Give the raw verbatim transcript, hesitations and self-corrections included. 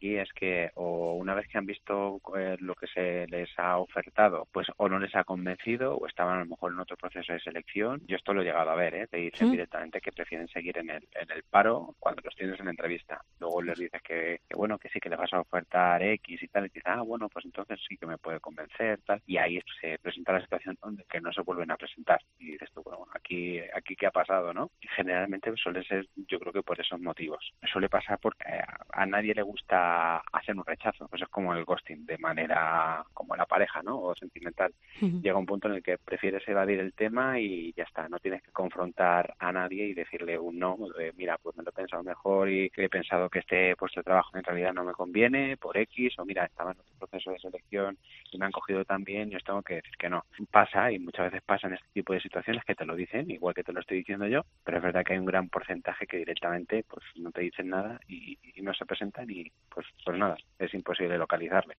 aquí es que o una vez que han visto eh, lo que se les ha ofertado, pues o no les ha convencido o estaban a lo mejor en otro proceso de selección. Yo esto lo he llegado a ver, ¿eh? Te dicen Mm. directamente que prefieren seguir en el, en el paro cuando los tienes en la entrevista. Luego les dices que, que bueno, que sí que les vas a ofertar X y tal, y dices, ah, bueno, pues entonces sí que me puede convencer, tal. Y ahí se presenta la situación donde que no se vuelven a presentar. Y dices tú, bueno, aquí, aquí qué ha pasado, ¿no? Y generalmente suele ser, yo creo que por esos motivos. Suele pasar porque a, a nadie le gusta hacer un rechazo. Pues es como el ghosting, de manera como la pareja, ¿no? O sentimental. Ujú. Llega un punto en el que prefieres evadir el tema y ya está. No tienes que confrontar a nadie y decirle un no. De, mira, pues me lo he pensado mejor y he pensado que este puesto de trabajo en realidad no me conviene por X, o mira, estaba en otro proceso de selección y me han cogido tan bien y os tengo que decir que no. Pasa, y muchas veces pasa en este tipo de situaciones que te lo dicen, igual que te lo estoy diciendo yo, pero es verdad que hay un gran porcentaje que directamente pues no te dicen nada y, y no se presentan y pues pues nada, es imposible localizarle.